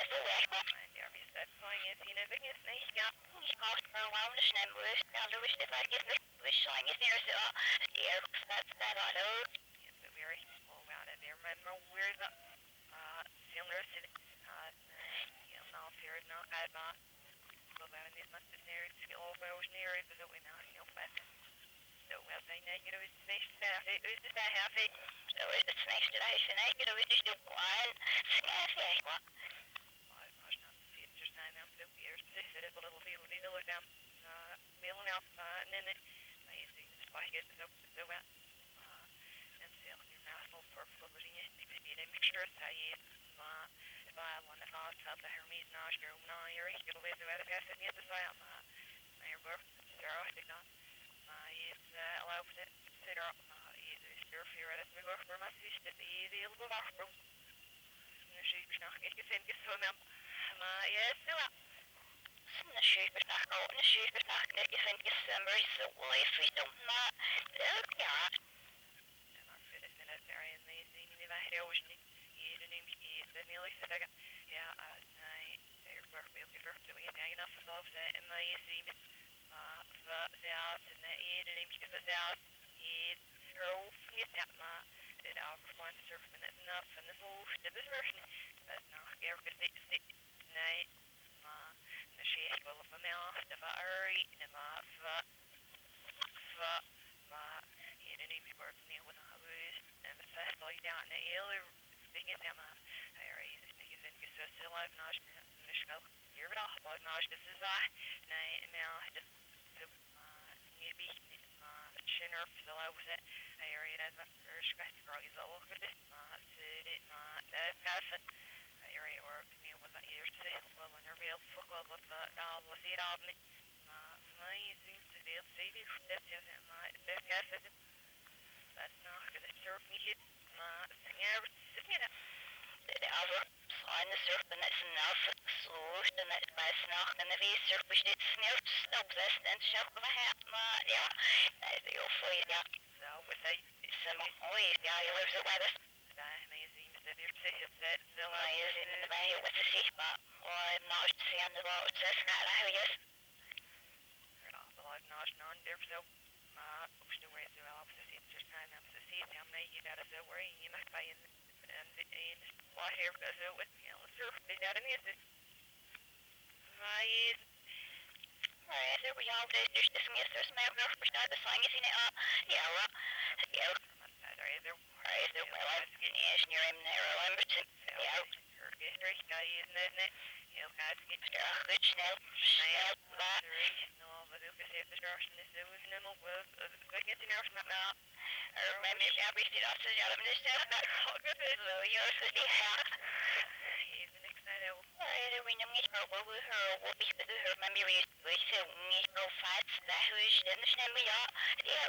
Ja, vi ser poenget sine begrensninger. Ja, ich brauche mal Raum schnell durch. Ja, du bist jetzt like this wahrscheinlich sehr so. Ja, that's that auto. Ja, so very small out of there. Remember where the similar to ja, nou fear no I ba. Wel waren dit maar neer het over was neer het zo in heel fast. So well saying that you know it's nice staff. It was just that half it. So it's nice that I should you know it's just a one. Yeah, well. Als je features zijn dan veel meer zitten het little field die willen dan mailen out en then maar je ziet het spijt is ook zo wel en zelf je mouthful for flourishing it die de mixture zij je maar one of us had the Hermes naast je naar je wil weten waar het is niet te zijn maar je wordt er ook dan maar je is allowed to sit up je is er voor het we wordt voor maar is het easy heel bewacht nu zie je nog ik vind het zo maar ja zo na super tak og na super tak det är sen december så life vi don't not ja en dan för det är där en amazing det var helt i det nu i det nu liksom där ja nej det är bara för att det är inte enough of that and my see för ja sen i det nu för ja i roof ni det ma det är för surfen enough and the whole this version but no jag ska se nej الشيء والله فما دفعري ما ما يعني مش برضني وانا هبوس بس طلعت عن ايل بيجي تما هاي بيجي زين كسر لايف ناش مش قال يرجع لايف ناش بس صح نا ما هدف ما نبي ما شنر في لاوس هاي هذا ايش قاعد تقرأ يزوق بس ما سيد ما ده كافة area or me was that years to well when they're real football with the was it all me my seems to be save you that's just my best guess that's not gonna serve me hit my singer sitting det alltså sign the surf and that's enough så den är bara snack den vi surf på det snällt stopplas den show på här men ja det är ju för ja så vad säger som oj ja jag vill så vad amazing that you're saying that the line is in the way with the safe but or I'm not saying the road that's not how yes the life not non there so وش نوعي سوى أبسسي ترسان أبسسي تعمل يدار سوى يمك باين and واحد سوى يلا بدار نيس فايز فايز we all did there's this news there's my girl for start the song is in it yeah yeah there well I'm getting as near him there Lamberton yeah Rick guy isn't it you know guys get good snel but no but you can see the starting is there was no was get the nurse now remember every day I said I'm just that good so you're so yeah he's the next night I we know me for what we heard what we said her remember we said me no fights that who's the snel yeah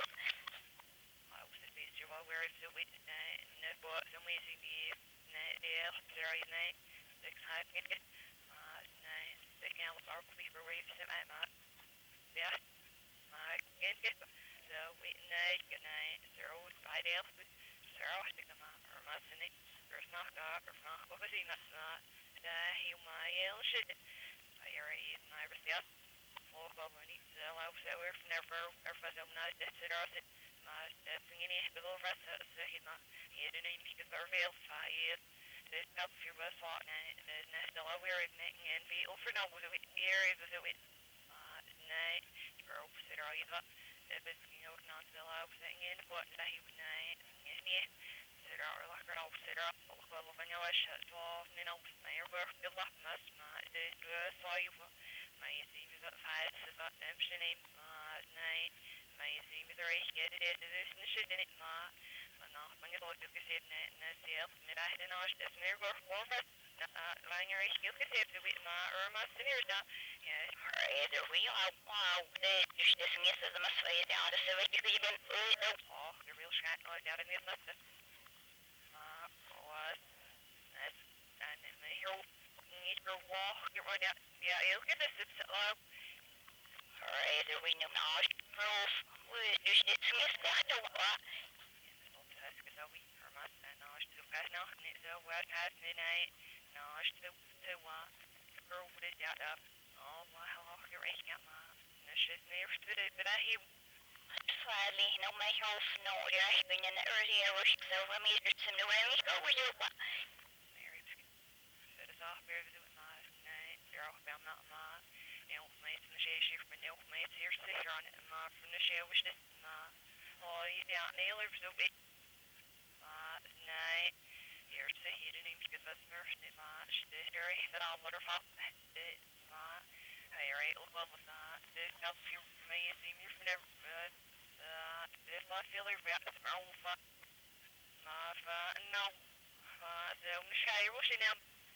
while we're so with but some ways the there is night six high get nice second out our paper waves and I'm yeah my get so we night good night zero side else zero stick them or must in it there's not got or not what was he not he my should I already my receipt full of money so I was aware from never or for some night that it maar dat ging niet bedoel wat zeg je maar hier de neem ik het veel fire dus dat voor was wat en net al weer en wie over nou was het area was het nee girl zit er al je dat het ging ook not zo laag in wat dat je nee niet zit er al lekker op zit er al wel van jou als het wel niet op meer wordt veel wat maar dus zo je maar je ziet dat het is dat neem nee amazing with the race get it is the shit in it no man get all you can see in self mid I didn't know it's near go for lang race you can see with or my senior da yeah either we are wow this is the must way down the so you can even oh the real shot down in the left was that's and in the hill need to walk get right out yeah you get this it's either we know not proof dus dit is echt wel zo we hermas en als je gaat nog niet zo wat gaat nee naast de wat over dit jaar dat oh you're echt got my dus het meer but I hear slightly no my house no you're been in the early hours so I mean it's some new way go with you but there it's het is off weer doen maar nee er ook wel not maar heel meest van de shit van heel meest hier zeker aan maar van de show was dit maar oh je ja nee er zo bit maar nee hier te hier in because that's first it maar de area that all waterfall dit maar hij wel was dit help you me see me for never dit was heel erg ja het maar ongeveer maar nou zo misschien was je nou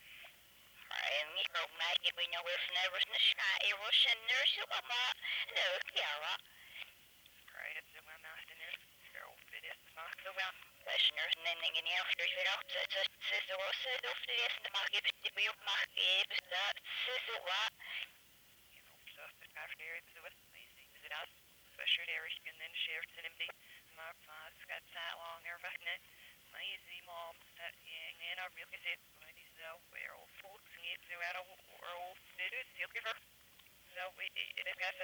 micro maggie we know if never in the sky was in there so maar no ja right so I'm not in there so it is not so well listeners and then in the after you know so was it of the is the market the we mag even dat so what you know stuff that after there so it's amazing is it us special there and then shared to them my fast got that long everything my easy mom that and I really said so we're all folks and it's out of all students you'll give her so it is got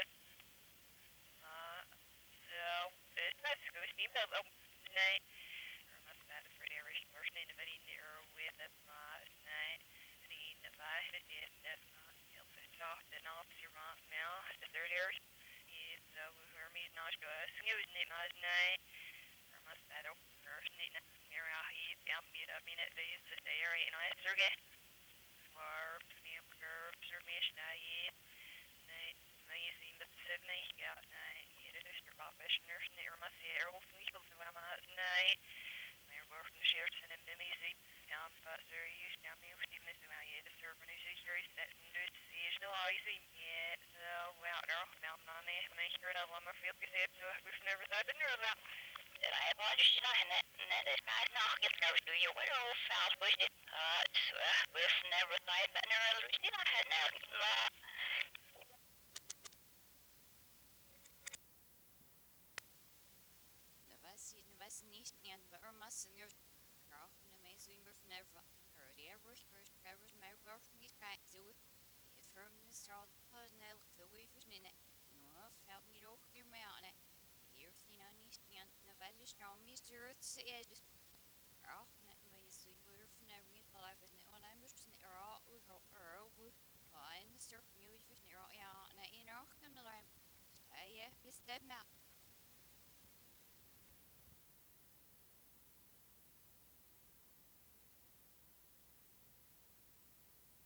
so that's good steam that night must that for the Irish person in the very near with the night the by it is that's not soft and off your mouth now the third area is her me not go snooze it must night or must that over near out heat down I mean it is the area and I surrogate or me observation I eat night amazing but Sydney yeah night it is your professionals near must see air wolf equals to I'm out night they're working the shares and them easy but they're used now me with even to my the server is very set and do to see is no easy yeah so well they're off now on it make sure that one more feel good so we've never thought to know that that I watched and that is guys knock it goes to you what all fouls was it we've never thought but never still I had no Nu was niet aan de mas en je graag en de mensen in de never hurry every first covers my work me kind zo if from the start panel the weavers in it no felt me ook hier mee aan het hier zien aan niet aan de wel is nou mister het is graag net mee zien we van every life is net on I'm just in we fine the surf me weavers near ja en in ook kan de lijn ja is dat maar